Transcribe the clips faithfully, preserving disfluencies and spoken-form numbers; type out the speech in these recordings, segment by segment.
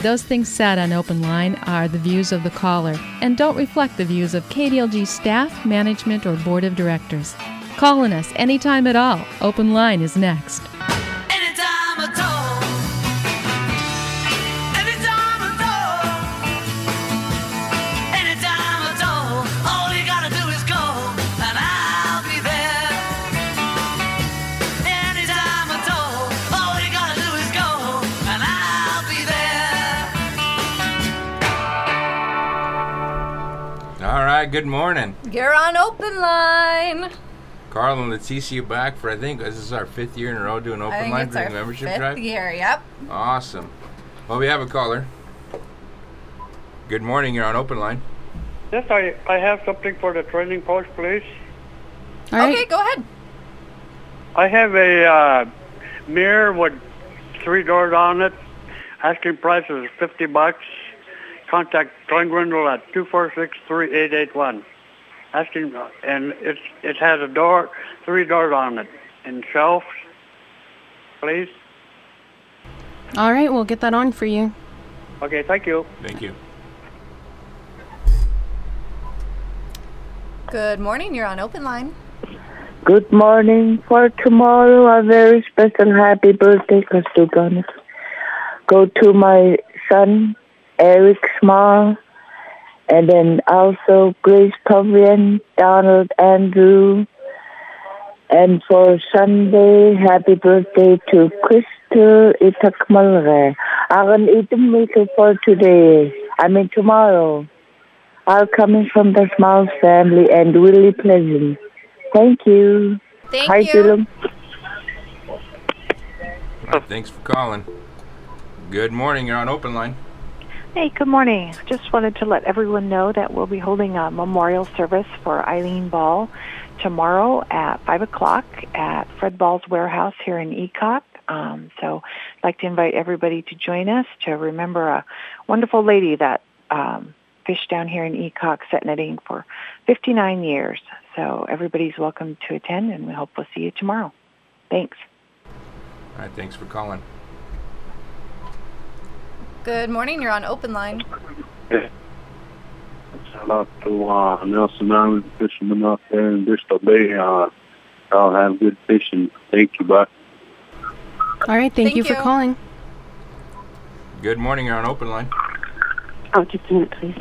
Those things said on Open Line are the views of the caller and don't reflect the views of K D L G staff, management, or board of directors. Calling us anytime at all. Open Line is next. Anytime at all. Anytime at all. Anytime at all. All you gotta do is call and I'll be there. Anytime at all. All you gotta do is call and I'll be there. All right, good morning. You're on Open Line. Carl and Leticia back for, I think, this is our fifth year in a row doing Open I think Line it's during our membership fifth drive. year, yep. Awesome. Well, we have a caller. Good morning, you're on Open Line. Yes, I, I have something for the training post, please. All right. Okay, go ahead. I have a uh, mirror with three doors on it. Asking price is fifty bucks. Contact Glenn Grindle at two four six, three eight eight one. Asking, and it's, it has a door, three doors on it, and shelves, please. All right, we'll get that on for you. Okay, thank you. Thank you. Good morning, you're on Open Line. Good morning. For tomorrow, a very special happy birthday because we're going to go to my son, Eric Small, and then also Grace Pavilion, Donald Andrew. And for Sunday, happy birthday to Crystal Itakmalre. Akan itumito for today. I mean tomorrow. All coming from the Small family and Willie Pleasant. Thank you. Thank Hi, you. Dylan. All right, thanks for calling. Good morning, you're on Open Line. Hey, good morning. Just wanted to let everyone know that we'll be holding a memorial service for Eileen Ball tomorrow at five o'clock at Fred Ball's warehouse here in Ecock. Um, so I'd like to invite everybody to join us to remember a wonderful lady that um, fished down here in Ecock set netting for fifty-nine years. So everybody's welcome to attend, and we hope we'll see you tomorrow. Thanks. All right, thanks for calling. Good morning, you're on Open Line. Shout out to uh, Nelson Island fishermen out there in Bristol Bay. Uh, I'll have good fishing. Thank you, bye. All right, thank, Thank you for you. calling. Good morning, you're on Open Line. Oh, just a minute, please.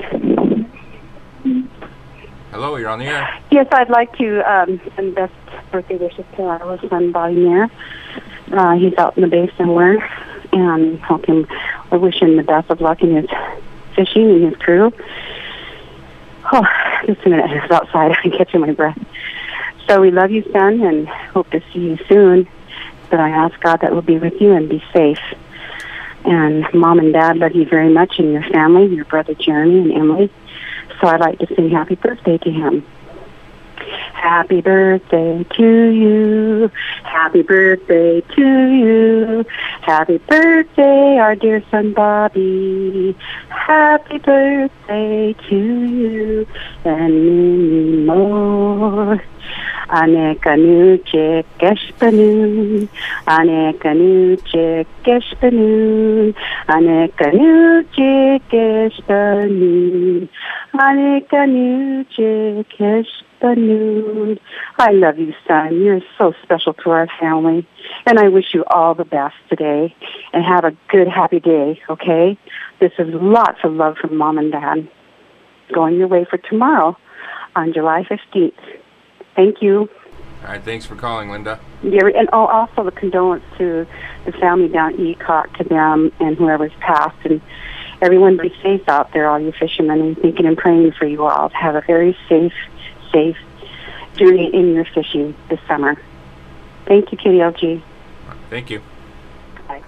Hello, you're on the air. Yes, I'd like to um, send best birthday wishes to our son, Bobby Mayer. Uh, he's out in the bay somewhere, and help him. I wish him the best of luck in his fishing and his crew. Oh, just a minute, I was outside. I'm catching my breath. So we love you, son, and hope to see you soon. But I ask God that we'll be with you and be safe. And Mom and Dad love you very much, and your family, your brother Jeremy and Emily. So I'd like to sing happy birthday to him. Happy birthday to you. Happy birthday to you. Happy birthday, our dear son Bobby. Happy birthday to you and many more. Anekanuche keshpanu. Anekanuche keshpanu. Anekanuche keshpanu. Anekanuche keshpanu. I love you, son. You're so special to our family. And I wish you all the best today. And have a good, happy day, okay? This is lots of love from Mom and Dad. Going your way for tomorrow on July fifteenth. Thank you. All right, thanks for calling, Linda. Yeah, and oh, also the condolence to the family down at Ecock, to them and whoever's passed. And everyone be safe out there, all you fishermen. I'm thinking and praying for you all to have a very safe, safe journey in your fishing this summer. Thank you, K D L G. Thank you. Bye.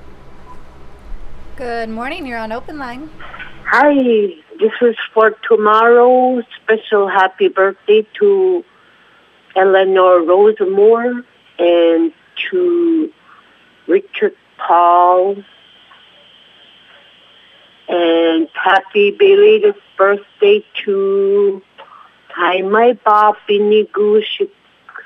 Good morning, you're on Open Line. Hi, this is for tomorrow. Special happy birthday to Eleanor Rosemore and to Richard Paul. And happy belated birthday to Jaime Bob Binigush.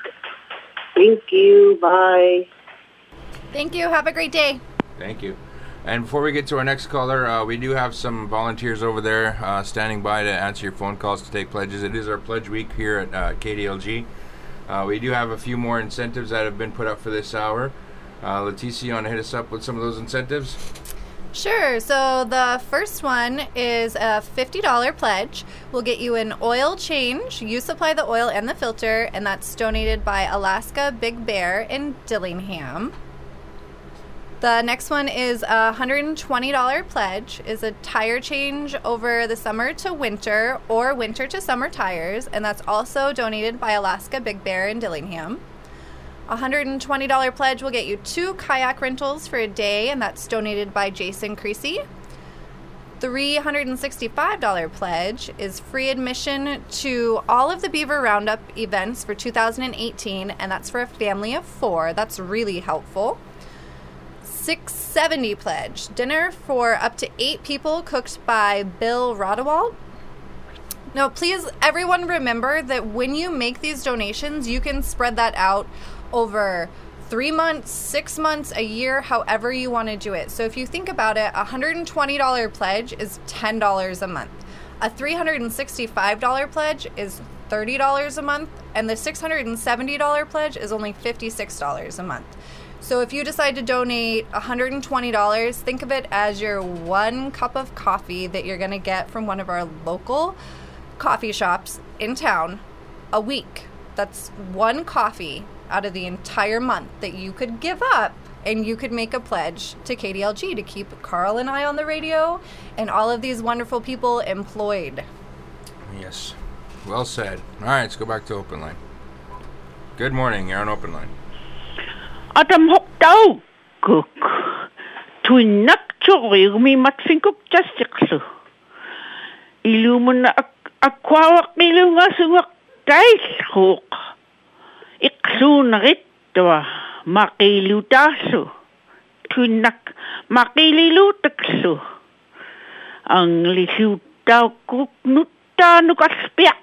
Thank you. Bye. Thank you. Have a great day. Thank you. And before we get to our next caller, uh, we do have some volunteers over there uh, standing by to answer your phone calls to take pledges. It is our pledge week here at uh, K D L G. Uh, we do have a few more incentives that have been put up for this hour. Uh, Leticia, you want to hit us up with some of those incentives? Sure. So the first one is a fifty dollars pledge. We'll get you an oil change. You supply the oil and the filter, and that's donated by Alaska Big Bear in Dillingham. The next one is a one hundred twenty dollars pledge, is a tire change over the summer to winter or winter to summer tires, and that's also donated by Alaska Big Bear in Dillingham. A one hundred twenty dollars pledge will get you two kayak rentals for a day, and that's donated by Jason Creasy. three hundred sixty-five dollars pledge is free admission to all of the Beaver Roundup events for two thousand eighteen, and that's for a family of four. That's really helpful. six hundred seventy dollars pledge, dinner for up to eight people cooked by Bill Rodewald. Now, please, everyone remember that when you make these donations, you can spread that out over three months, six months, a year, however you want to do it. So if you think about it, a one hundred twenty dollars pledge is ten dollars a month. A three hundred sixty-five dollars pledge is thirty dollars a month, and the six hundred seventy dollars pledge is only fifty-six dollars a month. So if you decide to donate one hundred twenty dollars, think of it as your one cup of coffee that you're going to get from one of our local coffee shops in town a week. That's one coffee out of the entire month that you could give up, and you could make a pledge to K D L G to keep Carl and I on the radio and all of these wonderful people employed. Yes. Well said. All right, let's go back to Open Line. Good morning. You're on Open Line. Adam Hokdau Cook. Twinak Chori, me matfinkuk justiksu. Illumina aquawak ilungasungak daishuk. Iksun ritwa makilutasu. Twinak makililutaksu. Ang lisutaw kuknuta nukaspiak.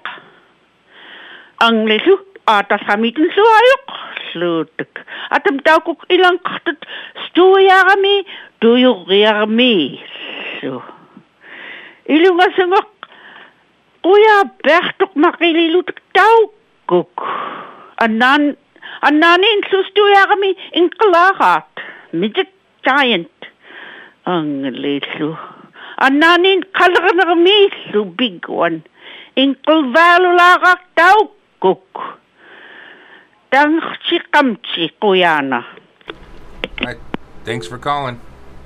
Ang lisut atas kamitin suayok. Slutek. Atam tau kuk ilang katat stuyarami duyurami. So. Ilungasungak kuya bertuk makililutak tau kuk. Anan, ananin sustuyarami inklarat. Midget giant. Ang lesu. Ananin kalarami su big one. Inkalvalularak tau kuk. Tangchi kamchi kuyana. Right. Thanks for calling.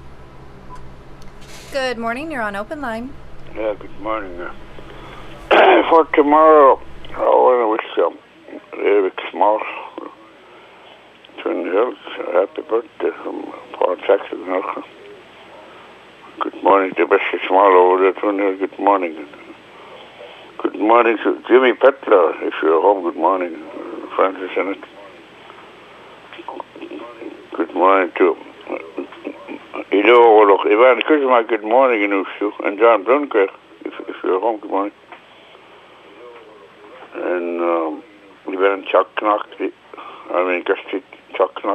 Good morning. You're on Open Line. Yeah, good morning. Uh, for tomorrow, I want to wish um, Eric Small, Twin Hills, a happy birthday from Paul Jackson. Good morning to Bessie Small over there, Twin Hills. Good morning. Good morning to Jimmy Petler, if you're home. Good morning. Francis in it. Good morning to Ido Oloch, Ivan Kuzma, good morning in Ushu, and John Brunker, if, if you're home, good morning. And um, Ivan Chuck Knock, I mean, Gusty Chuck Knock.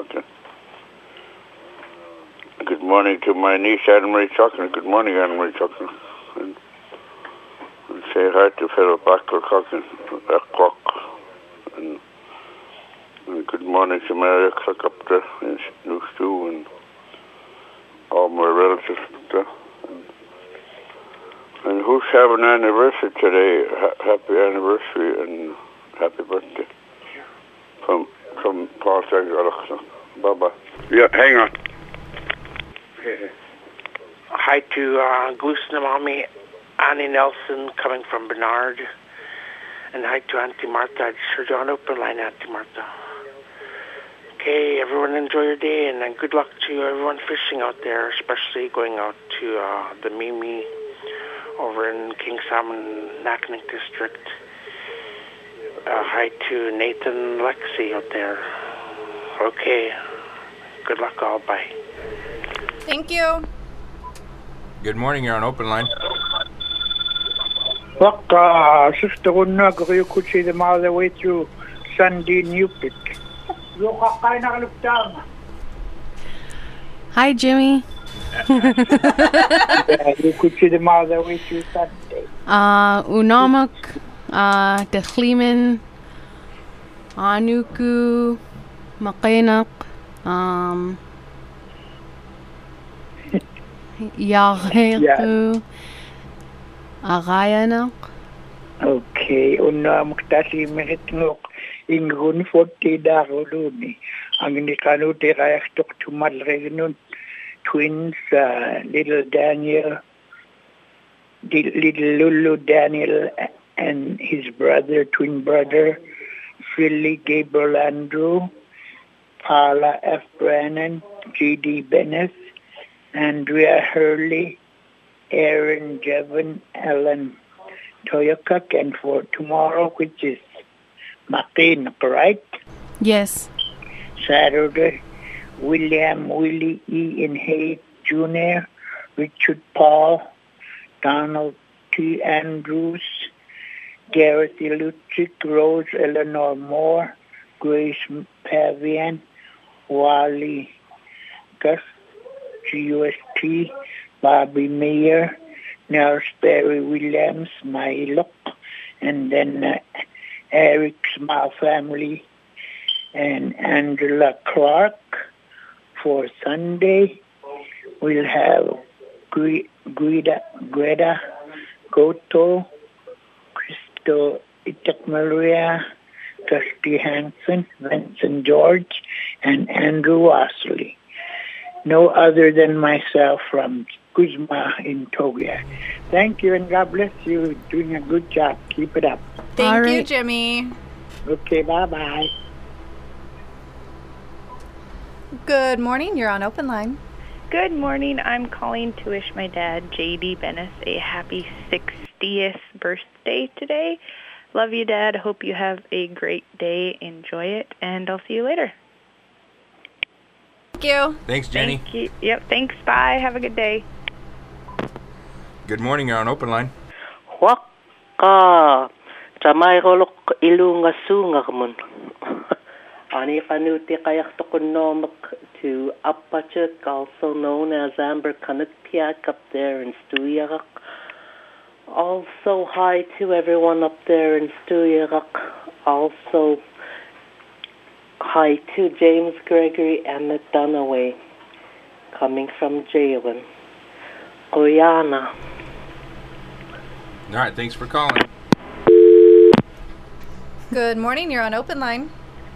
Good morning to my niece, Anne-Marie Chuckner. Good morning, Anne-Marie Chuckner. And, and say hi to fellow Blackler Cock and Clock. And And good morning to Mary Clark up there in New Stew and all my relatives up there. And, and who's having an anniversary today? Ha- happy anniversary and happy birthday. From from Paul Sager. Bye-bye. Yeah, hang on. Hi to uh, Goose and Mommy, Annie Nelson coming from Bernard. And hi to Auntie Martha. It's Sir John Open Line, Auntie Martha. Okay, everyone enjoy your day, and uh, good luck to everyone fishing out there, especially going out to uh, the Mimi over in King Salmon, Naknek District. Uh, hi to Nathan Lexi out there. Okay, good luck all, bye. Thank you. Good morning, you're on Open Line. Look, uh, Sister Unag, you could see them all the way through Sandy Newpit. Hi, Jimmy. Yeah, you could see them all the way through Sunday. Uh, Unamak, uh, Techliman, Anuku, Makinak, um, Yareku, Arayanak. Okay, una magtasi minit ngok ingun forty daro luni. Ang nikano te kaya tok tumalre nun twins, uh, little Daniel, di- little Lulu Daniel and his brother, twin brother, Philly Gabriel Andrew, Paula F. Brennan, G D Bennett, Andrea Hurley, Aaron Jevon, Ellen Toyakak, and for tomorrow, which is Matin, right? Yes. Saturday, William Willie E. and Hay Junior, Richard Paul, Donald T. Andrews, Gareth Lucic, Rose Eleanor Moore, Grace Pavian, Wally Gus, G U S T, Bobby Mayer, Nels Perry Williams, Milo, and then uh, Eric's Small Family, and Angela Clark. For Sunday, we'll have Gre- Greta, Greta Goto, Cristo Itakmaria, Dusty Hanson, Vincent George, and Andrew Wasley. No other than myself from Kuzma in Togia. Thank you, and God bless you. Doing a good job. Keep it up. Thank All you, right. Jimmy. Okay, bye-bye. Good morning. You're on Open Line. Good morning. I'm calling to wish my dad, J D Bennis, a happy sixtieth birthday today. Love you, Dad. Hope you have a great day. Enjoy it, and I'll see you later. Thank you. Thanks, Jenny. Thank you. Yep, thanks. Bye. Have a good day. Good morning. You're on Open Line. Waka. Tamay rolok ilunga sunga mun. Ani kanuti kayak tokonomak to Apachuk, also known as Amber Kanutpiak up there in Stuyarak. Also hi to everyone up there in Stuyarak. Also hi to James Gregory and Dunaway coming from Jalen. Guyana. All right. Thanks for calling. Good morning. You're on Open Line.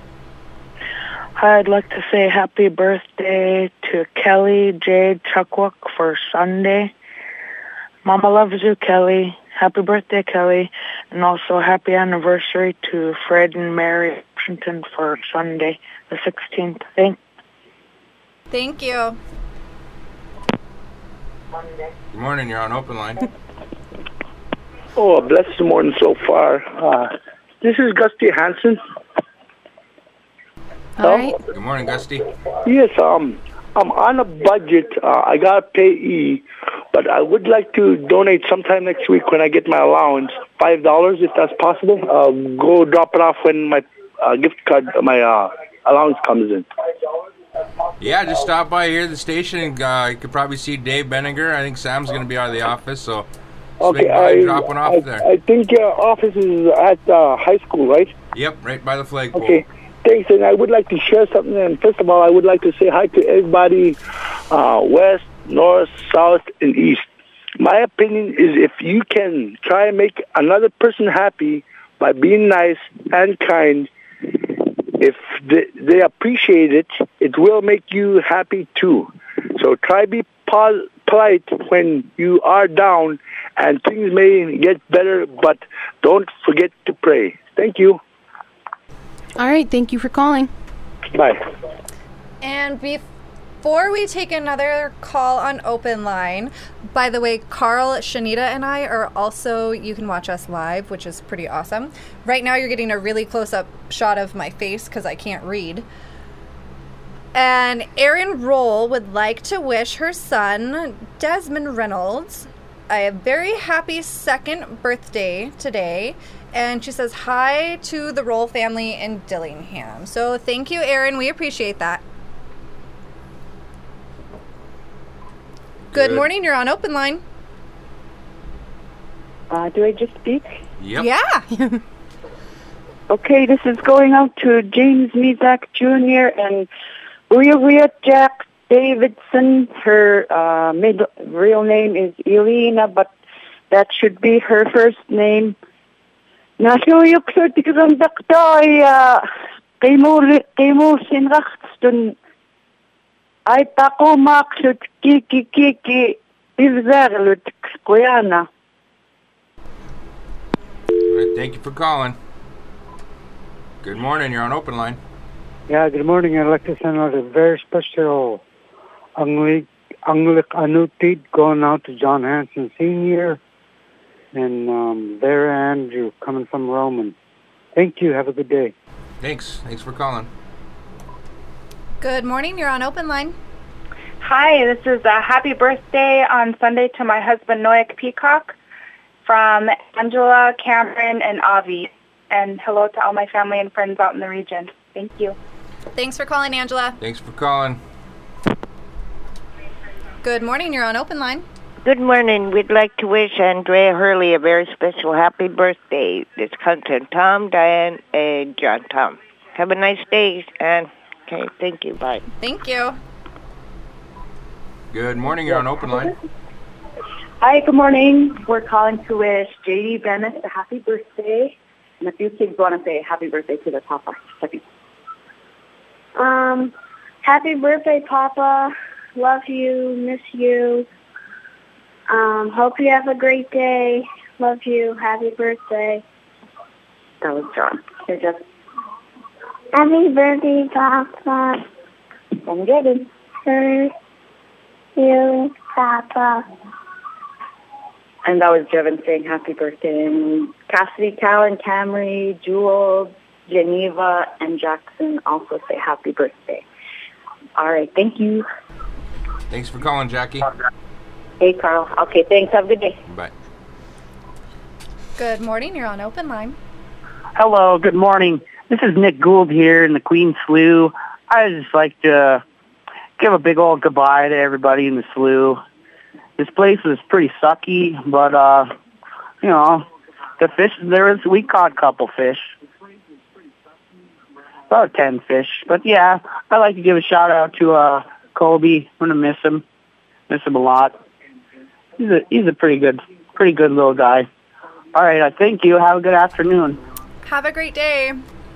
I'd like to say happy birthday to Kelly J. Chuckwuck for Sunday. Mama loves you, Kelly. Happy birthday, Kelly. And also happy anniversary to Fred and Mary Washington for Sunday, the sixteenth. Thank Thank you. Good morning. You're on Open Line. Oh, a blessed morning so far. Uh, this is Gusty Hansen. All right. Good morning, Gusty. Yes, um, I'm on a budget. Uh, I got a payee, but I would like to donate sometime next week when I get my allowance, five dollars if that's possible. I'll go drop it off when my uh, gift card, my uh, allowance comes in. Yeah, just stop by here at the station, and uh, you could probably see Dave Benninger. I think Sam's going to be out of the office, so swing Okay, by and I, drop one off I, there. I think your office is at uh, high school, right? Yep, right by the flagpole. Okay. Thanks, and I would like to share something. And first of all, I would like to say hi to everybody, uh, west, north, south, and east. My opinion is if you can try and make another person happy by being nice and kind, if they, they appreciate it, it will make you happy too. So try be pol- polite when you are down, and things may get better, but don't forget to pray. Thank you. All right. Thank you for calling. Bye. And before we take another call on Open Line, by the way, Carl, Shanita, and I are also, you can watch us live, which is pretty awesome. Right now you're getting a really close-up shot of my face because I can't read. And Erin Roll would like to wish her son, Desmond Reynolds, a very happy second birthday today. And she says hi to the Roll family in Dillingham. So thank you, Erin. We appreciate that. Good morning, you're on Open Line. Uh, do I just speak? Yep. Yeah. Okay, this is going out to James Mizak Junior and Ria Jack Davidson. Her uh, middle, real name is Elena, but that should be her first name. Nasuyok sa tigang daktoy kay mo kay mo sinrachtun ay tako maksut kiki kiki izerlut kuyana. All right, thank you for calling. Good morning, you're on Open Line. Yeah, good morning. I'd like to send out a very special Anglik Anglik Anutid going out to John Hanson Senior and um, Vera Andrew coming from Roman. Thank you. Have a good day. Thanks. Thanks for calling. Good morning, you're on Open Line. Hi, this is a happy birthday on Sunday to my husband Noyak Peacock from Angela, Cameron, and Avi. And hello to all my family and friends out in the region. Thank you. Thanks for calling, Angela. Thanks for calling. Good morning, you're on Open Line. Good morning. We'd like to wish Andrea Hurley a very special happy birthday. This comes from Tom, Diane, and John Tom. Have a nice day, and okay, thank you. Bye. Thank you. Good morning, you're on Open Line. Hi, good morning. We're calling to wish J D Bennett a happy birthday. And a few kids want to say happy birthday to their papa. Second. Um, happy birthday, Papa. Love you, miss you. Um, hope you have a great day. Love you. Happy birthday. That was John. Here, Jeff. Happy birthday, Papa. I'm good. For you, Papa. And that was Jevin saying happy birthday. And Cassidy, Callan, Camry, Jewel, Geneva, and Jackson also say happy birthday. All right. Thank you. Thanks for calling, Jackie. Hey, Carl. Okay, thanks. Have a good day. Bye. Good morning, you're on Open Line. Hello, good morning. This is Nick Gould here in the Queen Slough. I'd just like to give a big old goodbye to everybody in the slough. This place was pretty sucky, but, uh, you know, the fish, there was, we caught a couple fish. About ten fish. But, yeah, I'd like to give a shout-out to uh, Kobe. I'm going to miss him. Miss him a lot. He's a, he's a pretty good, pretty good little guy. All right, I thank you. Have a good afternoon. Have a great day.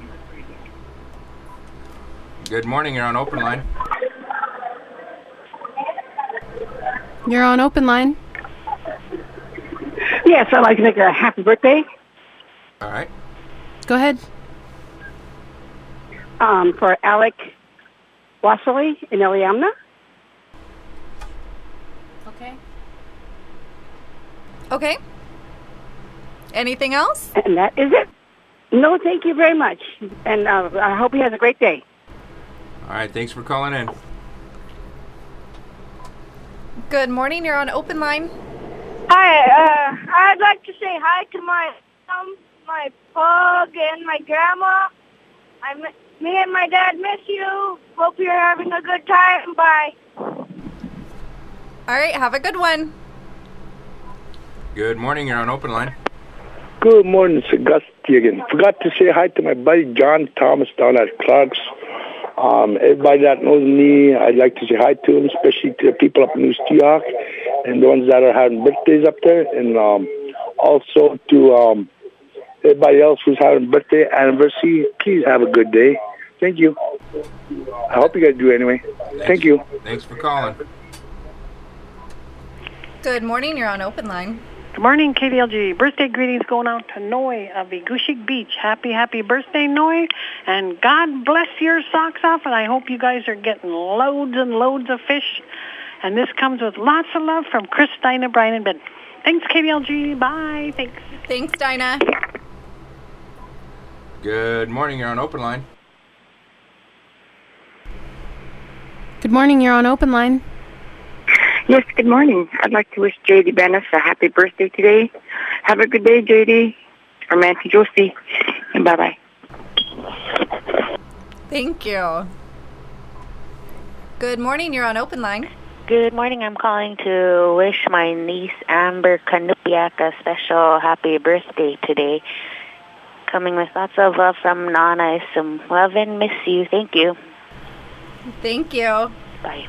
Good morning, you're on Open Line. You're on Open Line. Yes, I'd like to make a happy birthday. All right. Go ahead. Um, for Alec Wassily in Eliamna. Okay. Okay. Anything else? And that is it. No, thank you very much. And uh, I hope he has a great day. All right, thanks for calling in. Good morning, you're on Open Line. Hi, uh, I'd like to say hi to my mom, my pug, and my grandma. I, me and my dad miss you. Hope you're having a good time. Bye. All right, have a good one. Good morning, you're on Open Line. Good morning, it's Augusty again. Forgot to say hi to my buddy John Thomas down at Clark's. Um, everybody that knows me, I'd like to say hi to them, especially to the people up in New Stewart and the ones that are having birthdays up there. And um, also to um, everybody else who's having birthday anniversary, please have a good day. Thank you. I hope you guys do anyway. Thanks. Thank you. Thanks for calling. Good morning, you're on Open Line. Good morning, K D L G. Birthday greetings going out to Noy of Igushik Beach. Happy, happy birthday, Noy. And God bless your socks off, and I hope you guys are getting loads and loads of fish. And this comes with lots of love from Chris, Dinah, Brian, and Ben. Thanks, K D L G. Bye. Thanks. Thanks, Dinah. Good morning, you're on Open Line. Good morning, you're on Open Line. Yes, good morning. I'd like to wish J D Bennis a happy birthday today. Have a good day, J D. From Auntie Josie. And bye-bye. Thank you. Good morning, you're on Open Line. Good morning. I'm calling to wish my niece Amber Kanupiak a special happy birthday today. Coming with lots of love from Nana. Some love and miss you. Thank you. Thank you. Bye.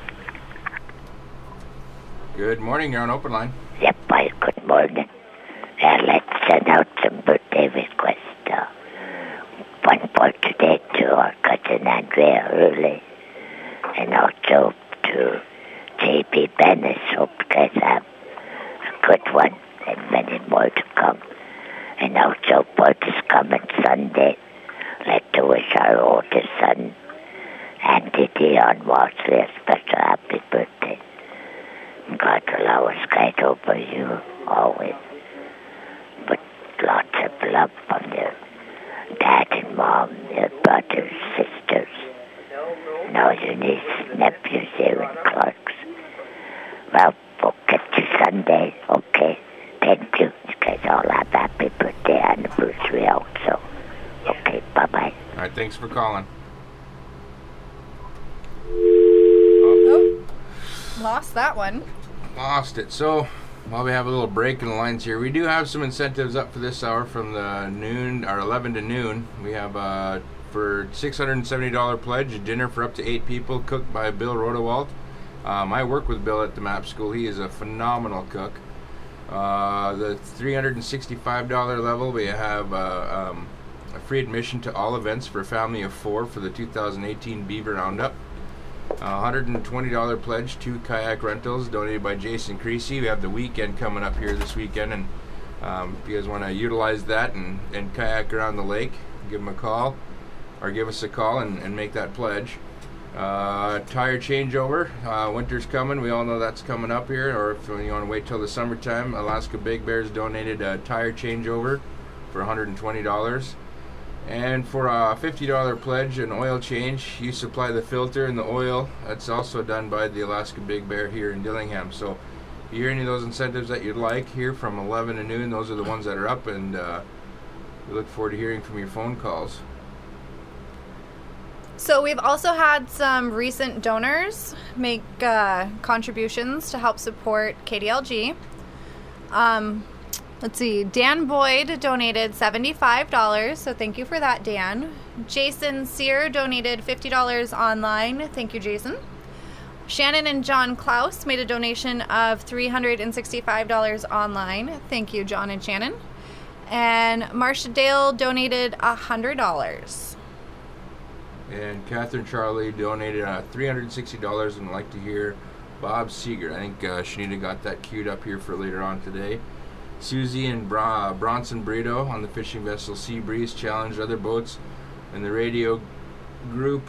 Good morning. You're on open line. Yep, bye. Good morning. Uh, let's send out some birthday requests. Uh, one for today to our cousin Andrea Hurley, and also to J P Bennis. Hope you guys have a good one and many more to come. And also for this coming Sunday, let's wish our oldest son, Andy Dion Walsley, a special happy birthday. God allow us guide over you always. But lots of love from your dad and mom, your brothers, sisters, and all your nieces, nephews here in Clarks. Well, we'll get you Sunday, okay? Thank you. You guys all have a happy birthday anniversary also. Okay, bye-bye. All right, thanks for calling. Oh, lost that one. Lost it. So, while we have a little break in the lines here, we do have some incentives up for this hour from the noon, or eleven to noon. We have uh, for six hundred seventy dollars pledge, a dinner for up to eight people, cooked by Bill Rodewald. Um, I work with Bill at the MAP School. He is a phenomenal cook. Uh, the three hundred sixty-five dollars level, we have uh, um, a free admission to all events for a family of four for the two thousand eighteen Beaver Roundup. Uh, one hundred twenty dollars pledge, two kayak rentals donated by Jason Creasy. We have the weekend coming up here this weekend, and um, if you guys want to utilize that and, and kayak around the lake, give them a call, or give us a call and, and make that pledge. Uh, tire changeover, uh, winter's coming, we all know that's coming up here, or if you want to wait till the summertime, Alaska Big Bears donated a tire changeover for one hundred twenty dollars. And for a fifty dollars pledge, an oil change, you supply the filter and the oil. That's also done by the Alaska Big Bear here in Dillingham. So if you hear any of those incentives that you'd like here from eleven to noon, those are the ones that are up, and uh, we look forward to hearing from your phone calls. So we've also had some recent donors make uh, contributions to help support K D L G. Um, let's see, Dan Boyd donated seventy-five dollars, so thank you for that, Dan. Jason Sear donated fifty dollars online. Thank you, Jason. Shannon and John Klaus made a donation of three hundred sixty-five dollars online. Thank you, John and Shannon. And Marsha Dale donated one hundred dollars. And Catherine Charlie donated uh, three hundred sixty dollars, and would like to hear Bob Seeger. I think uh, Shanita got that queued up here for later on today. Susie and Bra- Bronson Brito on the fishing vessel Sea Breeze challenged other boats in the radio group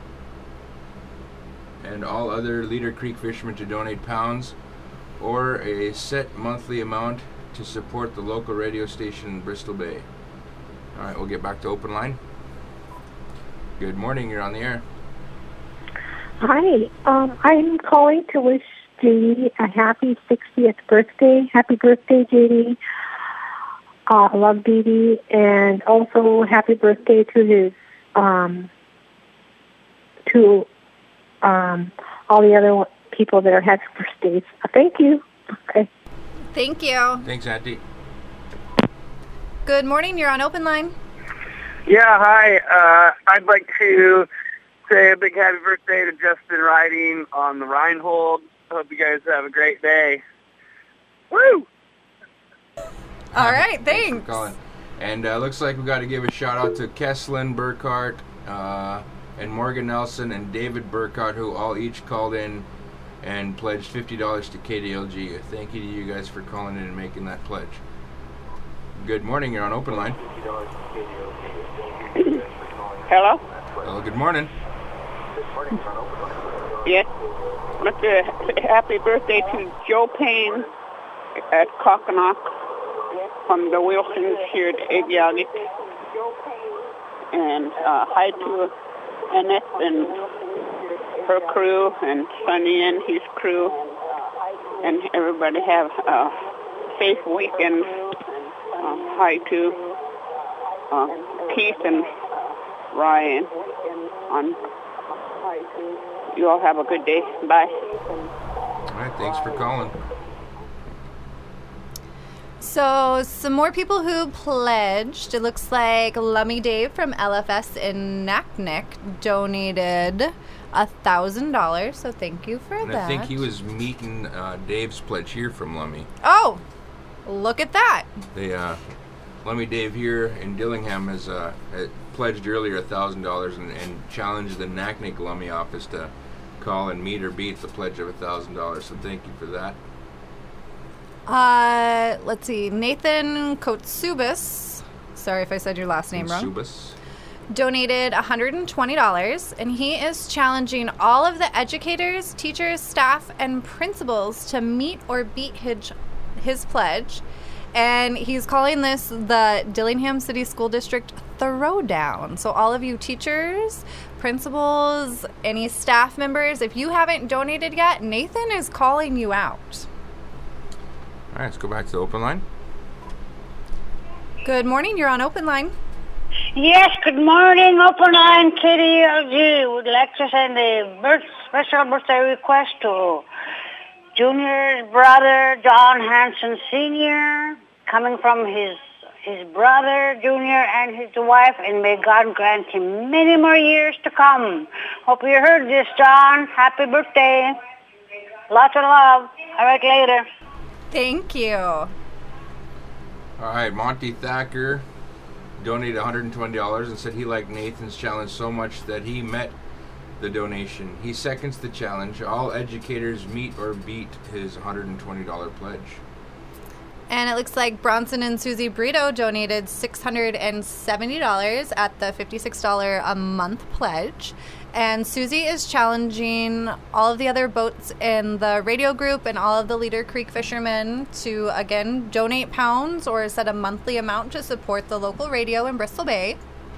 and all other Leader Creek fishermen to donate pounds or a set monthly amount to support the local radio station in Bristol Bay. All right, we'll get back to open line. Good morning, you're on the air. Hi, um, I'm calling to wish J D a happy sixtieth birthday. Happy birthday, J D. Uh, I love J D, and also happy birthday to his, um, to um, all the other people that are having birthdays. Thank you. Okay. Thank you. Thanks, Auntie. Good morning, you're on open line. Yeah, hi. Uh, I'd like to say a big happy birthday to Justin riding on the Reinhold. Hope you guys have a great day. Woo! All right, thanks. Thanks for calling. And uh, looks like we got to give a shout out to Kesslin Burkhart uh, and Morgan Nelson and David Burkhart, who all each called in and pledged fifty dollars to K D L G. Thank you to you guys for calling in and making that pledge. Good morning, you're on open line. Hello? Hello, good morning. Yes. Mister Happy birthday to Joe Payne at Cockanock from the Wilsons here at Agiagit. And uh, hi to Annette and her crew and Sonny and his crew. And everybody have a safe weekend. Uh, hi to uh, Keith and Ryan. On, you all have a good day. Bye. right, thanks for calling. So, some more people who pledged. It looks like Lummy Dave from L F S in Naknek donated one thousand dollars. So, thank you for And that. I think he was meeting uh, Dave's pledge here from Lummy. Oh, look at that. They, uh, Lummy Dave here in Dillingham has uh, had pledged earlier one thousand dollars and, and challenged the Naknek Lummy office to call and meet or beat the pledge of one thousand dollars. So, thank you for that. Uh, let's see. Nathan Kotsubis, sorry if I said your last name wrong, Subas. donated one hundred twenty dollars, and he is challenging all of the educators, teachers, staff, and principals to meet or beat his, his pledge. And he's calling this the Dillingham City School District Throwdown. So all of you teachers, principals, any staff members, if you haven't donated yet, Nathan is calling you out. All right, let's go back to the open line. Good morning. You're on open line. Yes, good morning, Open Line K D L G. Would like to send a birth, special birthday request to Junior's brother, John Hanson Senior, coming from his his brother, Junior, and his wife, and may God grant him many more years to come. Hope you heard this, John. Happy birthday. Lots of love. All right, later. Thank you. All right, Monty Thacker donated one hundred twenty dollars and said he liked Nathan's challenge so much that he met the donation. He seconds the challenge. All educators meet or beat his one hundred twenty dollars pledge. And it looks like Bronson and Susie Brito donated six hundred seventy dollars at the fifty-six dollars a month pledge. And Susie is challenging all of the other boats in the radio group and all of the Leader Creek fishermen to, again, donate pounds or set a monthly amount to support the local radio in Bristol Bay.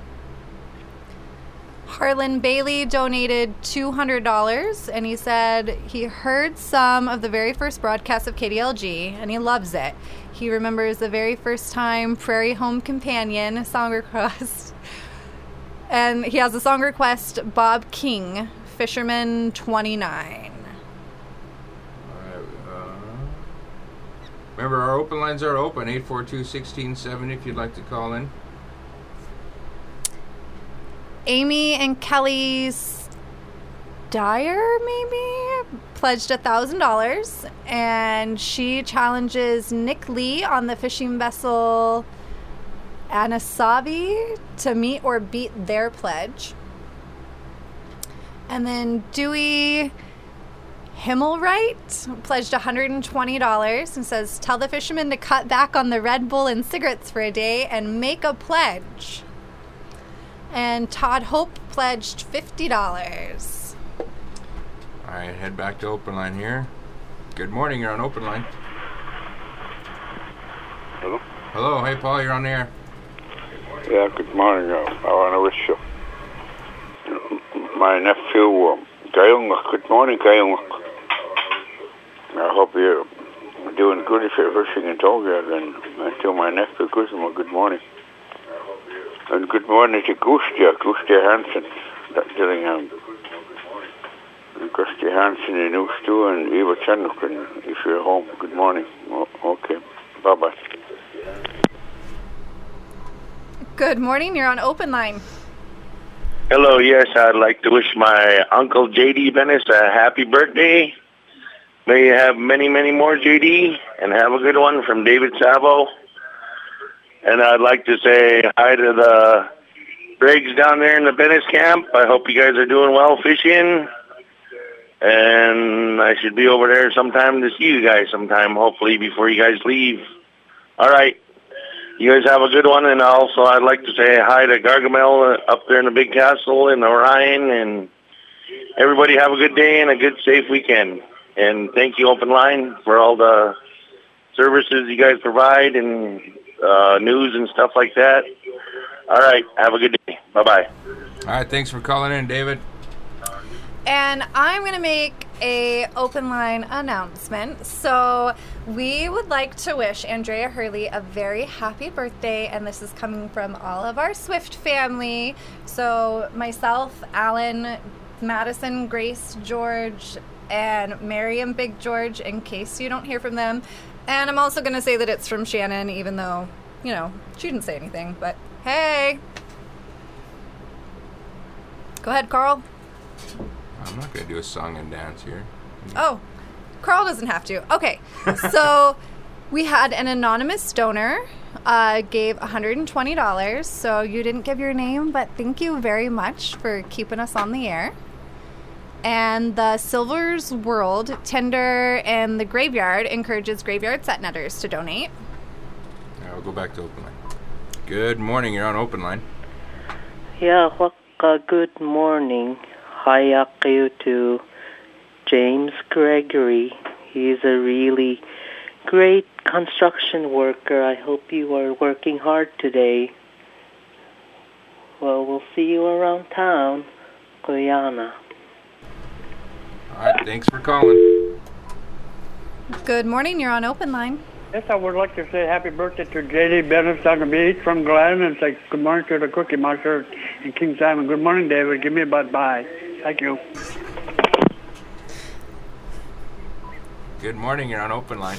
Harlan Bailey donated two hundred dollars, and he said he heard some of the very first broadcast of K D L G, and he loves it. He remembers the very first time Prairie Home Companion song request. And he has a song request, Bob King, Fisherman twenty-nine. All right, uh, remember, our open lines are open, eight four two, one six seven zero if you'd like to call in. Amy and Kelly Dyer, maybe, pledged one thousand dollars, and she challenges Nick Lee on the fishing vessel Anasabi to meet or beat their pledge. And then Dewey Himmelwright pledged one hundred twenty dollars and says, tell the fishermen to cut back on the Red Bull and cigarettes for a day and make a pledge. And Todd Hope pledged fifty dollars. All right, head back to open line here. Good morning, you're on open line. Hello? Hello, hey Paul, you're on the air. Yeah, good morning. Uh, I want to wish you, my nephew, um, Gayung, good morning, Gayung. I hope you're doing good if you're fishing in Tolga, and uh, to my nephew, Guzman, good morning. And good morning to Gustia, Gustia Hansen, that Dillingham. And Gustia Hansen in Ustu and Eva Chanuk, and if you're home, good morning. O- okay, bye-bye. Good morning, you're on open line. Hello, yes, I'd like to wish my Uncle J D Venice a happy birthday. May you have many, many more, J D, and have a good one from David Savo. And I'd like to say hi to the Briggs down there in the Venice camp. I hope you guys are doing well fishing. And I should be over there sometime to see you guys sometime, hopefully, before you guys leave. All right. You guys have a good one, and also I'd like to say hi to Gargamel uh, up there in the Big Castle in Orion, and everybody have a good day and a good, safe weekend. And thank you, Open Line, for all the services you guys provide and uh, news and stuff like that. All right, have a good day. Bye-bye. All right, thanks for calling in, David. And I'm going to make a open line announcement. So we would like to wish Andrea Hurley a very happy birthday, and this is coming from all of our Swift family. So myself, Alan, Madison, Grace, George, and Mary and Big George in case you don't hear from them. And I'm also going to say that it's from Shannon, even though, you know, she didn't say anything. But hey. Go ahead, Carl. I'm not going to do a song and dance here. Oh, Carl doesn't have to. Okay, so we had an anonymous donor uh, gave one hundred twenty dollars. So you didn't give your name, but thank you very much for keeping us on the air. And the Silver's World Tender and the Graveyard encourages graveyard set netters to donate. Yeah, we'll go back to open line. Good morning. You're on open line. Yeah, waka, good morning. Hiya kayo to James Gregory. He's a really great construction worker. I hope you are working hard today. Well, we'll see you around town. Guyana. All right, thanks for calling. Good morning. You're on open line. Yes, I would like to say happy birthday to J D Bennett on the beach from Glen, and say good morning to the Cookie Monster and King Simon. Good morning, David. Give me a bye. Thank you. Good morning. You're on open line.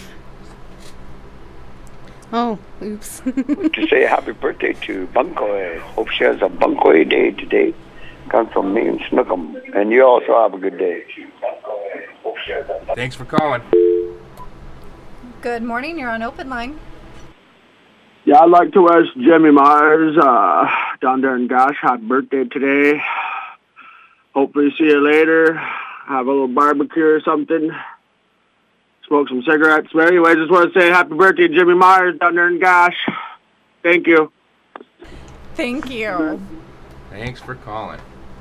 Oh, oops. To say happy birthday to Bunkoy. Hope she has a Bunkoy day today. Comes from me and Snookum. And you also have a good day. Thanks for calling. Good morning. You're on open line. Yeah, I'd like to wish Jimmy Myers uh, down there in Gosh happy birthday today. Hopefully see you later. Have a little barbecue or something. Smoke some cigarettes. But anyway, I just want to say happy birthday to Jimmy Myers down there in Gosh. Thank you. Thank you. Thanks for calling.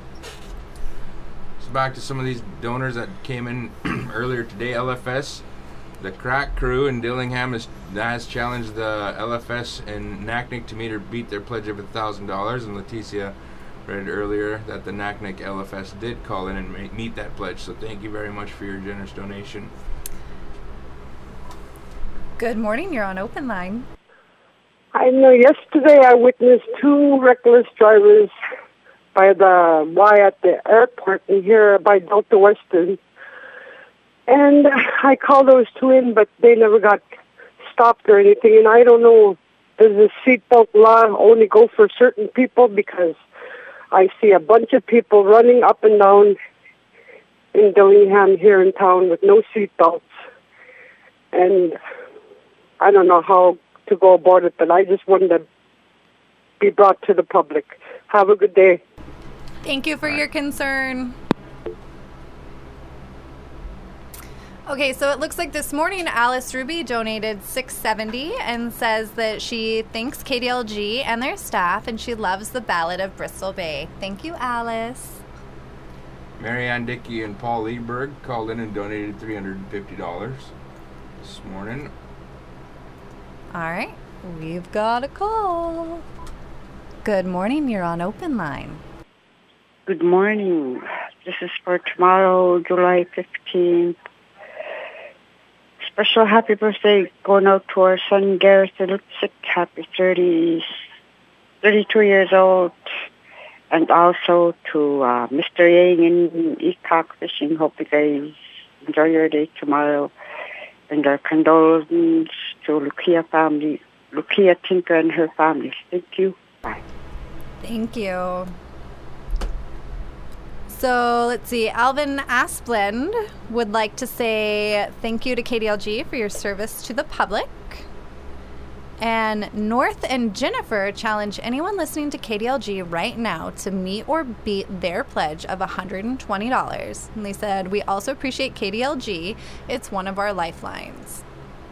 So back to some of these donors that came in earlier today. L F S, the Crack Crew in Dillingham has, has challenged the L F S in Naknek to meet or beat their pledge of one thousand dollars. And Leticia read earlier that the Naknek L F S did call in and ma- meet that pledge. So thank you very much for your generous donation. Good morning. You're on open line. I know yesterday I witnessed two reckless drivers by the Y at the airport in here by Delta Western. And I called those two in, but they never got stopped or anything. And I don't know, does the seatbelt law only go for certain people? Because I see a bunch of people running up and down in Dillingham here in town with no seatbelts. And I don't know how to go about it, but I just wanted to be brought to the public. Have a good day. Thank you for your concern. Okay, so it looks like this morning Alice Ruby donated six dollars and seventy cents and says that she thanks K D L G and their staff and she loves the Ballad of Bristol Bay. Thank you, Alice. Marianne Dickey and Paul Lieberg called in and donated three hundred fifty dollars this morning. All right, we've got a call. Good morning, you're on open line. Good morning. This is for tomorrow, July fifteenth. Special happy birthday going out to our son Gareth Lipsick. Happy thirty, thirty-two years old. And also to uh, Mister Yang in Ecock Fishing. Hope you guys enjoy your day tomorrow. And our condolences to Lucia family, Lucia Tinker and her family. Thank you. Bye. Thank you. So let's see. Alvin Asplund would like to say thank you to K D L G for your service to the public. And North and Jennifer challenge anyone listening to K D L G right now to meet or beat their pledge of one hundred twenty dollars. And they said, we also appreciate K D L G. It's one of our lifelines.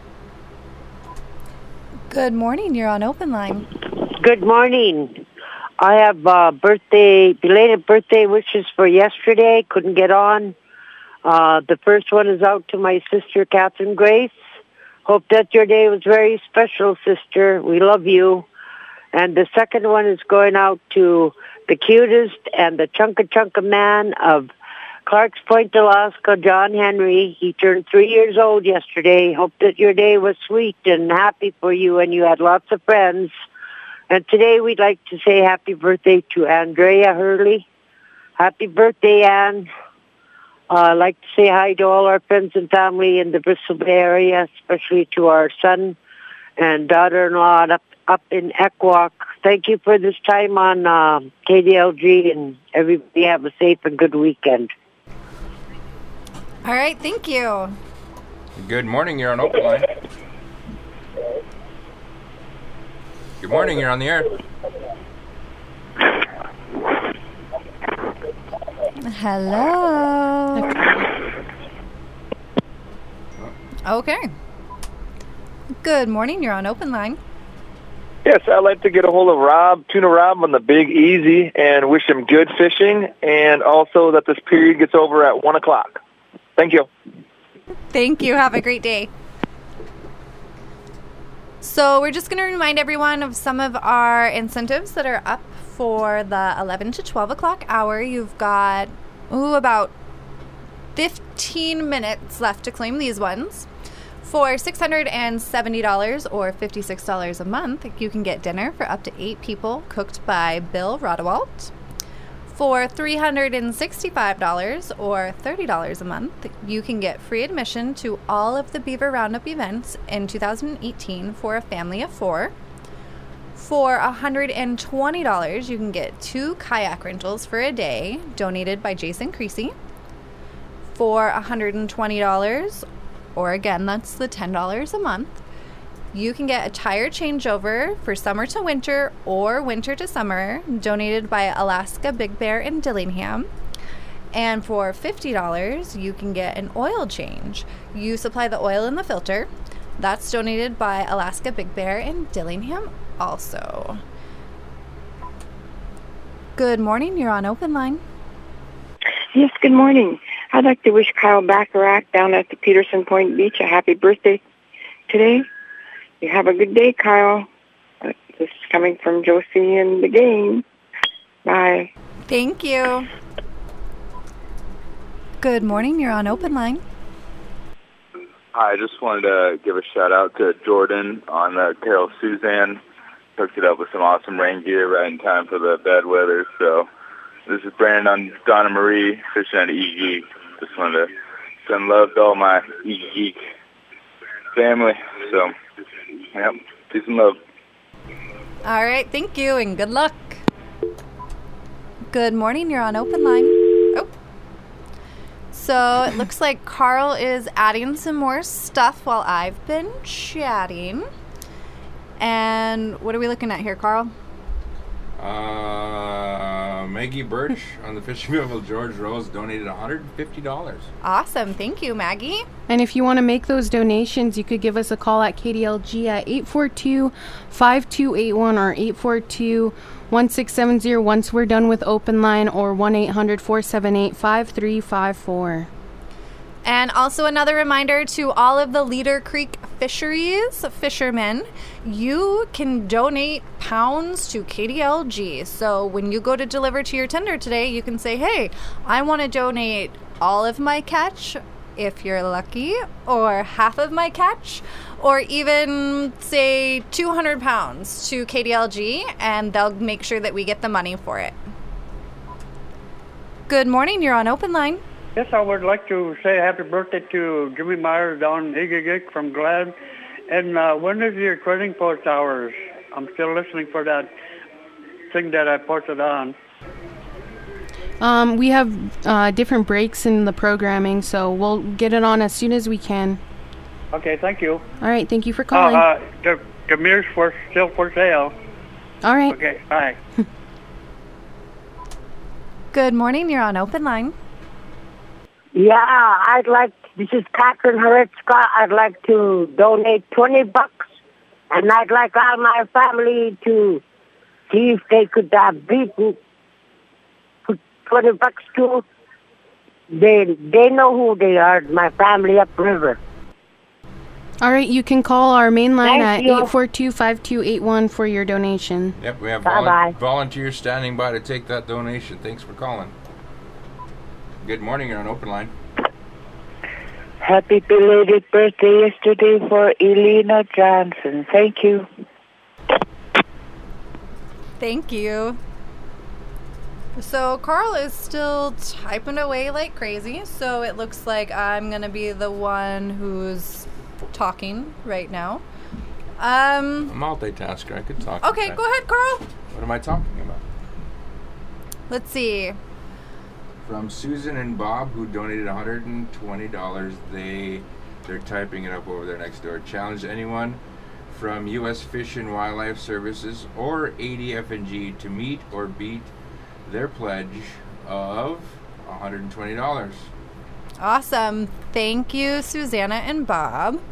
Good morning. You're on open line. Good morning. I have uh, birthday, belated birthday wishes for yesterday. Couldn't get on. Uh, the first one is out to my sister, Catherine Grace. Hope that your day was very special, sister. We love you. And the second one is going out to the cutest and the chunka chunka man of Clarks Point, Alaska, John Henry. He turned three years old yesterday. Hope that your day was sweet and happy for you and you had lots of friends. And today we'd like to say happy birthday to Andrea Hurley. Happy birthday, Ann. Uh, I'd like to say hi to all our friends and family in the Bristol Bay area, especially to our son and daughter-in-law up, up in Equok. Thank you for this time on uh, K D L G, and everybody have a safe and good weekend. All right, thank you. Good morning, you're on open line. Good morning, you're on the air. Hello. Okay. Good morning, you're on open line. Yes, I'd like to get a hold of Rob, Tuna Rob on the Big Easy, and wish him good fishing, and also that this period gets over at one o'clock. Thank you. Thank you. Have a great day. So we're just going to remind everyone of some of our incentives that are up for the eleven to twelve o'clock hour. You've got, ooh, about fifteen minutes left to claim these ones. For six hundred seventy dollars or fifty-six dollars a month, you can get dinner for up to eight people cooked by Bill Rodewalt. For three hundred sixty-five dollars or thirty dollars a month, you can get free admission to all of the Beaver Roundup events in two thousand eighteen for a family of four. For one hundred twenty dollars, you can get two kayak rentals for a day, donated by Jason Creasy. For one hundred twenty dollars, or again, that's the ten dollars a month, you can get a tire changeover for summer to winter or winter to summer, donated by Alaska Big Bear in Dillingham. And for fifty dollars, you can get an oil change. You supply the oil and the filter. That's donated by Alaska Big Bear in Dillingham also. Good morning, you're on open line. Yes, good morning. I'd like to wish Kyle Bacharach down at the Peterson Point Beach a happy birthday today. You have a good day, Kyle. Uh, this is coming from Josie in the game. Bye. Thank you. Good morning, you're on open line. Hi, I just wanted to give a shout out to Jordan on the Carol Suzanne. Hooked it up with some awesome rain gear right in time for the bad weather. So this is Brandon on Donna Marie fishing at E-Geek. Just wanted to send love to all my E-Geek family. So, yep, peace and love. All right, thank you and good luck. Good morning, you're on open line. Oh. So it looks like Carl is adding some more stuff while I've been chatting. And what are we looking at here, Carl? Uh, Maggie Birch on the Fishing Bill George Rose donated one hundred fifty dollars. Awesome. Thank you, Maggie. And if you want to make those donations, you could give us a call at K D L G at eight four two, five two eight one or eight four two, one six seven zero once we're done with open line, or one eight hundred, four seven eight, five three five four. And also another reminder to all of the Leader Creek fisheries fishermen, you can donate pounds to K D L G. So when you go to deliver to your tender today, you can say, hey, I want to donate all of my catch, if you're lucky, or half of my catch, or even say two hundred pounds to K D L G, and they'll make sure that we get the money for it. Good morning, you're on open line. Yes, I would like to say happy birthday to Jimmy Myers down in Igigik from Glad. And uh, when is your trading post hours? I'm still listening for that thing that I posted on. Um, we have uh, different breaks in the programming, so we'll get it on as soon as we can. Okay, thank you. All right, thank you for calling. Uh, uh, the, the mirror's for, still for sale. All right. Okay, bye. Good morning, you're on open line. Yeah, I'd like, this is Catherine Horitzka. I'd like to donate twenty bucks, and I'd like all my family to see if they could uh, beat me. Put twenty bucks to, they, they know who they are, my family upriver. All right, you can call our main line Thank at you. eight four two, five two eight one for your donation. Yep, we have Bye-bye. volu- volunteers standing by to take that donation. Thanks for calling. Good morning, you're on open line. Happy belated birthday yesterday for Elena Johnson. Thank you. Thank you. So Carl is still typing away like crazy, so it looks like I'm going to be the one who's talking right now. Um, A multitasker. I could talk. Okay, go ahead, Carl. What am I talking about? Let's see. From Susan and Bob, who donated one hundred twenty dollars. They, they're typing it up over there next door. Challenge anyone from U S Fish and Wildlife Services or A D F N G to meet or beat their pledge of one hundred twenty dollars. Awesome. Thank you, Susanna and Bob.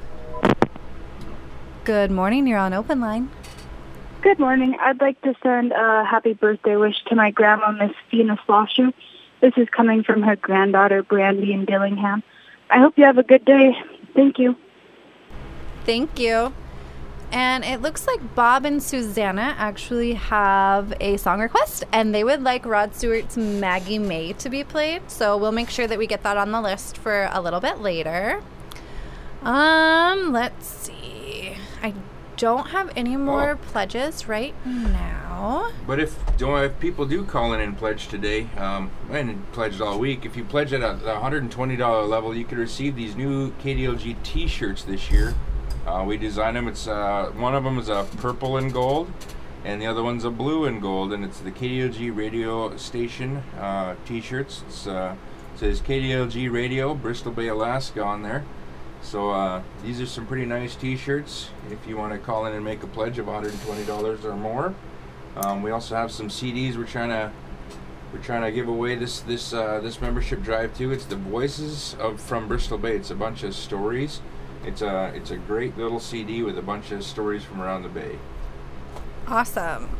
Good morning. You're on Open Line. Good morning. I'd like to send a happy birthday wish to my grandma, Miss Stina Slosher. This is coming from her granddaughter, Brandy, in Dillingham. I hope you have a good day. Thank you. Thank you. And it looks like Bob and Susanna actually have a song request, and they would like Rod Stewart's Maggie May to be played. So we'll make sure that we get that on the list for a little bit later. Um, let's see. I don't have any more oh. pledges right now. But if don't if people do call in and pledge today, um, and pledged all week, if you pledge at a one hundred twenty dollars level, you could receive these new K D L G T-shirts this year. Uh, we designed them. It's uh, one of them is a purple and gold, and the other one's a blue and gold, and it's the K D L G radio station uh, T-shirts. It's, uh, it says K D L G Radio, Bristol Bay, Alaska on there. So uh, these are some pretty nice T-shirts if you want to call in and make a pledge of one hundred twenty dollars or more. Um, we also have some C Ds we're trying to we're trying to give away this this uh, this membership drive too. It's the Voices of from Bristol Bay. It's a bunch of stories. It's a it's a great little C D with a bunch of stories from around the Bay. Awesome.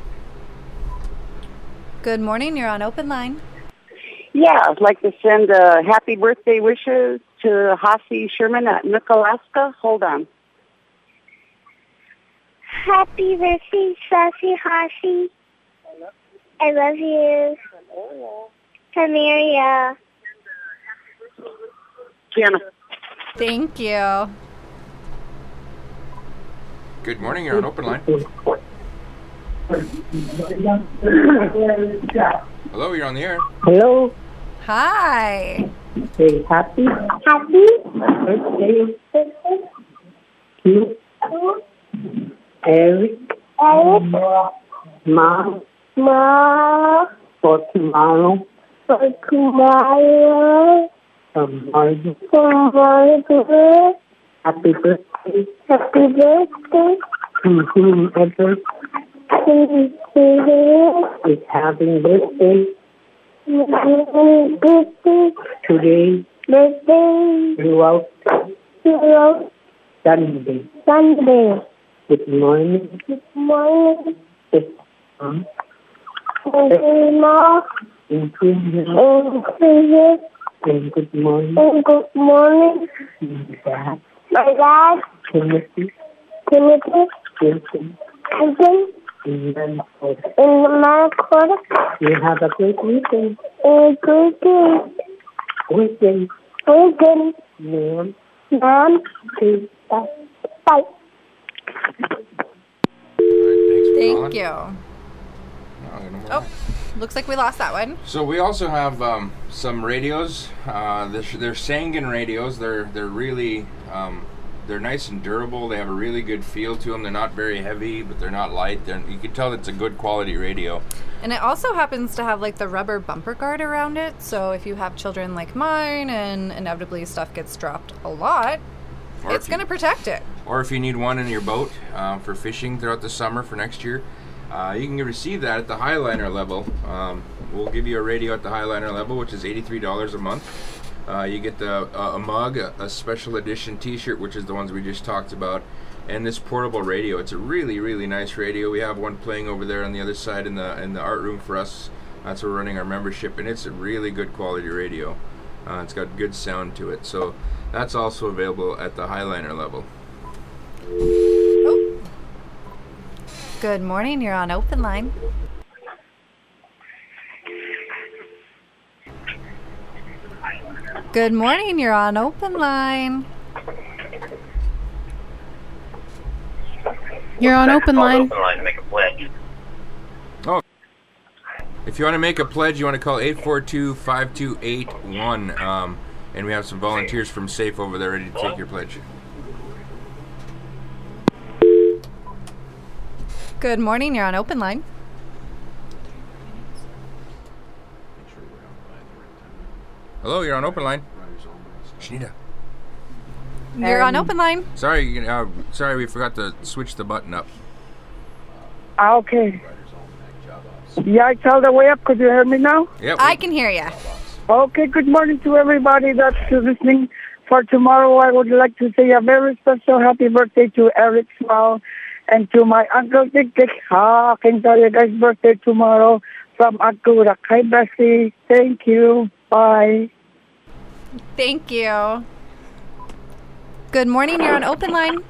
Good morning. You're on Open Line. Yeah, I'd like to send uh, happy birthday wishes to Hossie Sherman at Nook, Alaska. Hold on. Happy birthday, Sassy Hossie. I love you. Tamaria. Gianna. Thank you. Good morning. You're on Open Line. Hello, you're on the air. Hello. Hi. Say happy. Happy birthday to Eric. Eric. Ma. Ma. For tomorrow. For tomorrow. From Margaret. From Margaret. Happy birthday. Happy birthday. To whomever is having birthday. Birthday. Today. Birthday. Throughout. Throughout. Sunday. Sunday. Good morning. Good morning. It's um. Grandma. And Princess. And And good morning. And good morning. And Dad. My dad. Timothy. Timothy. Vincent. Vincent. And Manford. And Manford. You have a great weekend. A great day. Weekend. Weekend. Ma'am. Ma'am. Please. Bye. Bye. Thank you. Oh, looks like we lost that one. So we also have um, some radios. Uh, they're, they're Sangen radios. They're they're really um, they're nice and durable. They have a really good feel to them. They're not very heavy, but they're not light. They're, you can tell it's a good quality radio. And it also happens to have like the rubber bumper guard around it. So if you have children like mine, and inevitably stuff gets dropped a lot, Or it's if going to protect it. Or if you need one in your boat uh, for fishing throughout the summer for next year, uh, you can receive that at the Highliner level. Um, we'll give you a radio at the Highliner level, which is eighty-three dollars a month. Uh, you get the uh, a mug, a, a special edition T-shirt, which is the ones we just talked about, and this portable radio. It's a really, really nice radio. We have one playing over there on the other side in the in the art room for us. That's where we're running our membership, and it's a really good quality radio. Uh, it's got good sound to it. So that's also available at the Highliner level. Oh. Good morning. You're on Open Line. Good morning. You're on Open Line. You're on Open Line. Open Line to make a pledge. Oh. If you want to make a pledge, you want to call eight four two, five two eight one. Um, and we have some volunteers from SAFE over there ready to take your pledge. Good morning. You're on Open Line. Hello, you're on Open Line. Shanita. You're on Open Line. Sorry, you can- uh, sorry, we forgot to switch the button up. Okay. Yeah, it's all the way up. Could you hear me now? Yep. I can hear you. Okay, good morning to everybody that's listening. For tomorrow, I would like to say a very special happy birthday to Eric Small and to my Uncle Dick Dick. Ah, I can tell you guys' birthday tomorrow from Uncle Rak. Hi, Bessie. Thank you. Bye. Thank you. Good morning. You're on Open Line.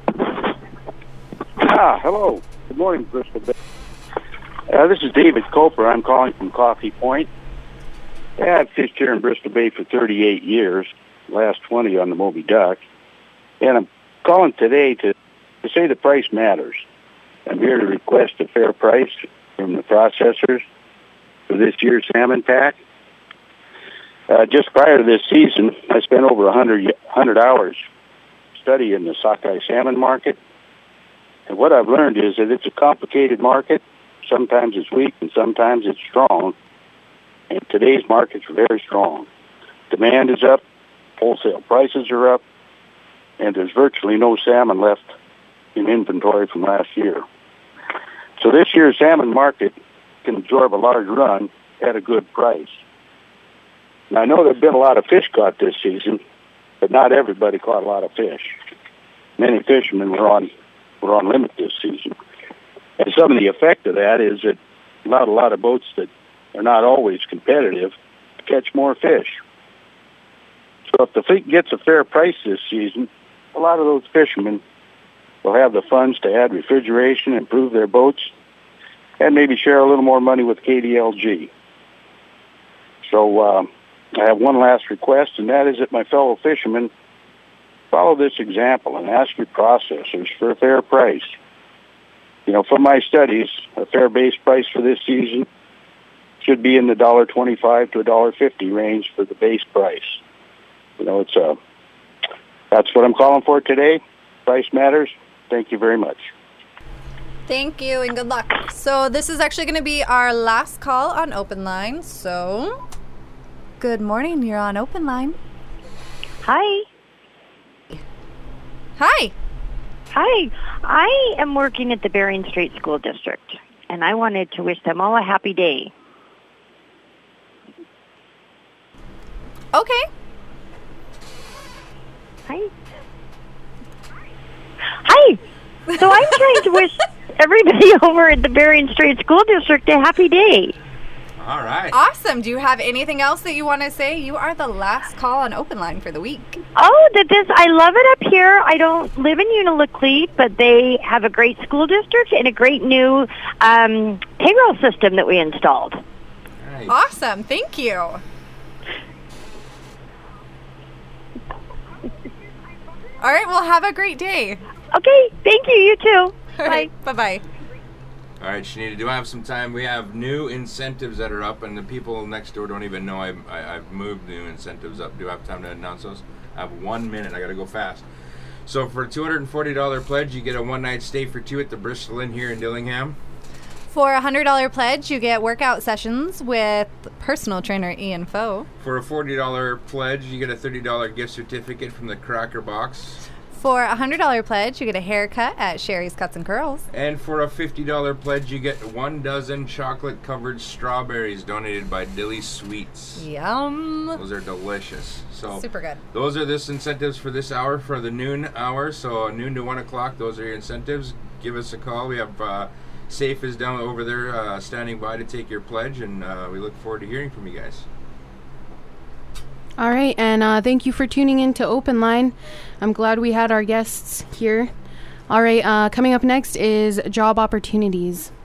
Ah, hello. Good morning, Bristol Bay. Uh, this is David Coper. I'm calling from Coffee Point. Yeah, I've fished here in Bristol Bay for thirty-eight years, last twenty on the Moby Duck. And I'm calling today to, to say the price matters. I'm here to request a fair price from the processors for this year's salmon pack. Uh, just prior to this season, I spent over one hundred, one hundred hours studying the sockeye salmon market. And what I've learned is that it's a complicated market. Sometimes it's weak and sometimes it's strong. And today's market's very strong. Demand is up, wholesale prices are up, and there's virtually no salmon left in inventory from last year. So this year's salmon market can absorb a large run at a good price. Now, I know there have been a lot of fish caught this season, but not everybody caught a lot of fish. Many fishermen were on were on limit this season. And some of the effect of that is that allowed a lot of boats that are not always competitive to catch more fish. So if the fleet gets a fair price this season, a lot of those fishermen will have the funds to add refrigeration, improve their boats, and maybe share a little more money with K D L G. So uh, I have one last request, and that is that my fellow fishermen follow this example and ask your processors for a fair price. You know, from my studies, a fair base price for this season should be in the one dollar twenty-five to one dollar fifty range for the base price. You know, it's a, that's what I'm calling for today. Price matters. Thank you very much. Thank you and good luck. So this is actually going to be our last call on Open Line. So, good morning. You're on Open Line. Hi. Hi. Hi. I am working at the Bering Strait School District, and I wanted to wish them all a happy day. Okay. Hi. Hi. So I'm trying to wish everybody over at the Bering Strait School District a happy day. All right. Awesome. Do you have anything else that you want to say? You are the last call on Open Line for the week. Oh, that this I love it up here. I don't live in Unalakleet, but they have a great school district and a great new um, payroll system that we installed. Nice. Awesome. Thank you. All right. Well, have a great day. Okay. Thank you. You too. All Bye. right, bye-bye. All right, Shanita, do I have some time? We have new incentives that are up, and the people next door don't even know I've, I, I've moved new incentives up. Do I have time to announce those? I have one minute. I got to go fast. So for a two hundred forty dollars pledge, you get a one-night stay for two at the Bristol Inn here in Dillingham. For a one hundred dollars pledge, you get workout sessions with personal trainer Ian Foe. For a forty dollars pledge, you get a thirty dollars gift certificate from the Cracker Box. For a one hundred dollars pledge, you get a haircut at Sherry's Cuts and Curls. And for a fifty dollars pledge, you get one dozen chocolate-covered strawberries donated by Dilly Sweets. Yum. Those are delicious. So Super good. Those are this incentives for this hour, for the noon hour. So noon to one o'clock, those are your incentives. Give us a call. We have uh, Safe is down over there uh, standing by to take your pledge, and uh, we look forward to hearing from you guys. All right, and uh, thank you for tuning in to Open Line. I'm glad we had our guests here. All right, uh, coming up next is job opportunities.